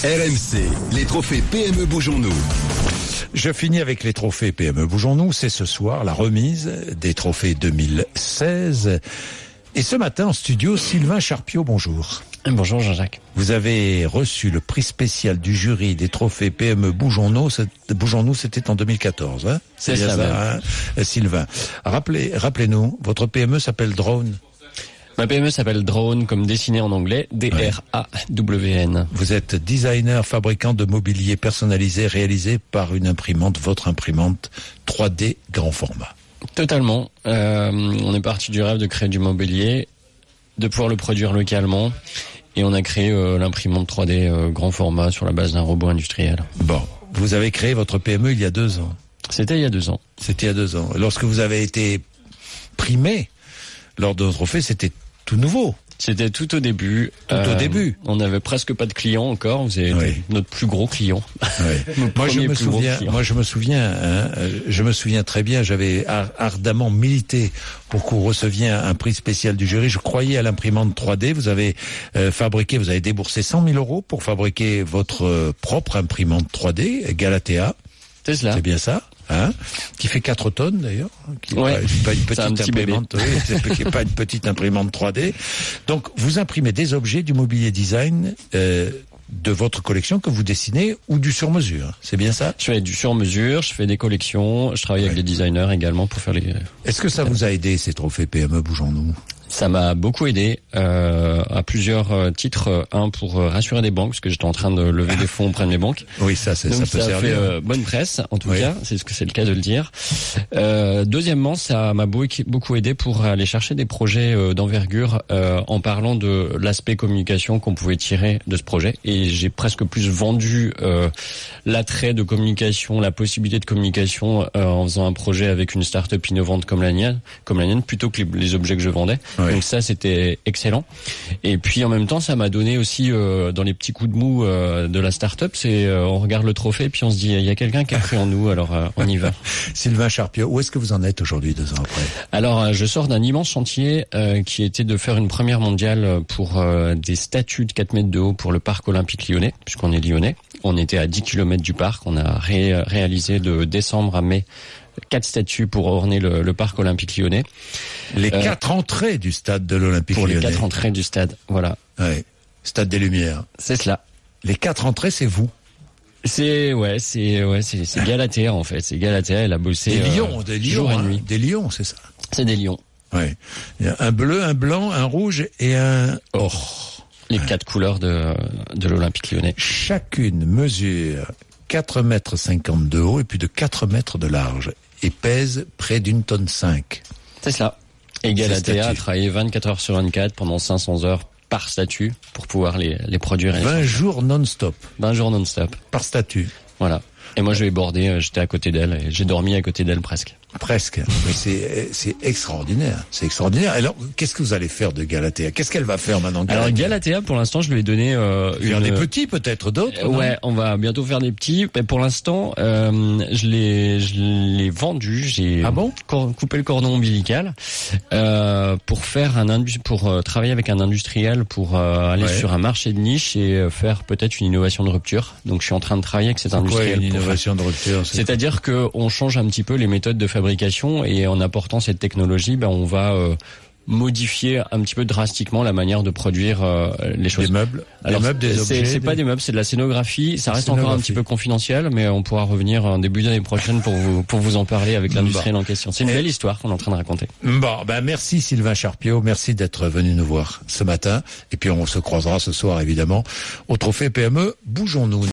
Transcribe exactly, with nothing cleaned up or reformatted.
R M C, les trophées P M E Bougeons-nous. Je finis avec les trophées P M E Bougeons-nous. C'est ce soir la remise des trophées deux mille seize. Et ce matin en studio, Sylvain Charpiot, bonjour. Bonjour Jean-Jacques. Vous avez reçu le prix spécial du jury des trophées P M E Bougeons-nous. Bougeons-nous, c'était en deux mille quatorze, hein? C'est ça, ça hein, Sylvain. Rappelez, rappelez-nous, votre P M E s'appelle Drone. Ma P M E s'appelle Drone, comme dessiné en anglais, D R A W N. Vous êtes designer, fabricant de mobilier personnalisé réalisé par une imprimante, votre imprimante trois D grand format. Totalement. Euh, on est parti du rêve de créer du mobilier, de pouvoir le produire localement, et on a créé euh, l'imprimante trois D euh, grand format sur la base d'un robot industriel. Bon, vous avez créé votre P M E il y a deux ans. C'était il y a deux ans. C'était il y a deux ans. Lorsque vous avez été primé lors de notre trophée, c'était tout nouveau. C'était tout au début. Tout euh, au début. On n'avait presque pas de clients encore. Vous avez oui. été notre plus gros client. Oui. moi, je me souviens, moi, je me souviens. Hein, je me souviens très bien. J'avais ardemment milité pour qu'on receviez un, un prix spécial du jury. Je croyais à l'imprimante trois D. Vous avez euh, fabriqué, vous avez déboursé cent mille euros pour fabriquer votre euh, propre imprimante trois D, Galatea. C'est cela. C'est bien ça. Hein, qui fait quatre tonnes d'ailleurs, qui n'est ouais, pas, pas une petite imprimante, oui, qui n'est pas une petite imprimante trois D. Donc vous imprimez des objets du mobilier design euh, de votre collection que vous dessinez ou du sur-mesure, c'est bien ça? Je fais du sur-mesure, je fais des collections, je travaille ouais. avec des designers également pour faire les... Est-ce que ça vous a aidé ces trophées P M E Bougeons-nous? Ça m'a beaucoup aidé euh, à plusieurs euh, titres. Un, pour euh, rassurer des banques, parce que j'étais en train de lever des fonds auprès de mes banques. Oui, ça, c'est, Donc, ça peut ça servir. fait euh, bonne presse, en tout oui. cas. C'est ce que c'est le cas de le dire. Euh, deuxièmement, ça m'a beaucoup aidé pour aller chercher des projets euh, d'envergure euh, en parlant de l'aspect communication qu'on pouvait tirer de ce projet. Et j'ai presque plus vendu euh, l'attrait de communication, la possibilité de communication euh, en faisant un projet avec une start-up innovante comme la mienne, comme la mienne, plutôt que les, les objets que je vendais. Oui. Donc ça, c'était excellent. Et puis en même temps, ça m'a donné aussi euh, dans les petits coups de mou euh, de la start-up, c'est euh, on regarde le trophée puis on se dit il y a quelqu'un qui a cru en nous, alors euh, on y va. Sylvain Charpiot, où est-ce que vous en êtes aujourd'hui deux ans après? Alors euh, je sors d'un immense chantier euh, qui était de faire une première mondiale pour euh, des statues de quatre mètres de haut pour le parc olympique lyonnais, puisqu'on est lyonnais. On était à dix kilomètres du parc. On a ré- réalisé de décembre à mai quatre statues pour orner le, le parc olympique lyonnais. Les euh, quatre entrées du stade de l'Olympique lyonnais. Pour les quatre entrées du stade, voilà. Ouais. Stade des Lumières. C'est cela. Les quatre entrées, c'est vous. C'est ouais, c'est ouais, c'est c'est Galatea en fait. C'est Galatea. Elle a bossé des lions, euh, des lions, jour hein, et nuit. Des lions, c'est ça. C'est des lions. Ouais. Il y a un bleu, un blanc, un rouge et un or. Les ouais. quatre couleurs de de l'Olympique lyonnais. Chacune mesure quatre mètres cinquante de haut et plus de quatre mètres de large et pèse près d'une tonne cinq. C'est cela. Et Galatea a travaillé vingt-quatre heures sur vingt-quatre pendant cinq cents heures par statue pour pouvoir les, les produire. vingt jours non-stop. vingt jours non-stop. Par statue. Voilà. Et moi, je l'ai bordé, j'étais à côté d'elle et j'ai dormi à côté d'elle presque. Presque. Mais c'est, c'est extraordinaire. C'est extraordinaire. Alors, qu'est-ce que vous allez faire de Galatea? Qu'est-ce qu'elle va faire maintenant? Galatea Alors, Galatea, pour l'instant, je lui ai donné, euh, une... Il y en a des petits, peut-être, d'autres? Euh, ouais, on va bientôt faire des petits. Mais pour l'instant, euh, je l'ai, je l'ai vendu. J'ai ah bon coupé le cordon ombilical, euh, pour faire un industrie, pour euh, travailler avec un industriel pour euh, aller ouais. sur un marché de niche et euh, faire peut-être une innovation de rupture. Donc, je suis en train de travailler avec cet c'est industriel. Quoi, une innovation faire... de rupture? C'est C'est-à-dire que on change un petit peu les méthodes de fabrication et en apportant cette technologie, ben on va euh, modifier un petit peu drastiquement la manière de produire euh, les choses. Des meubles, Alors, des meubles, des c'est, objets. C'est des... pas des meubles, c'est de la scénographie. Ça reste encore un petit peu confidentiel, mais on pourra revenir en début d'année prochaine pour vous pour vous en parler avec l'industriel bon. en question. C'est une et... belle histoire qu'on est en train de raconter. Bon, ben merci Sylvain Charpiot, merci d'être venu nous voir ce matin. Et puis on se croisera ce soir évidemment au trophée P M E Bougeons-nous.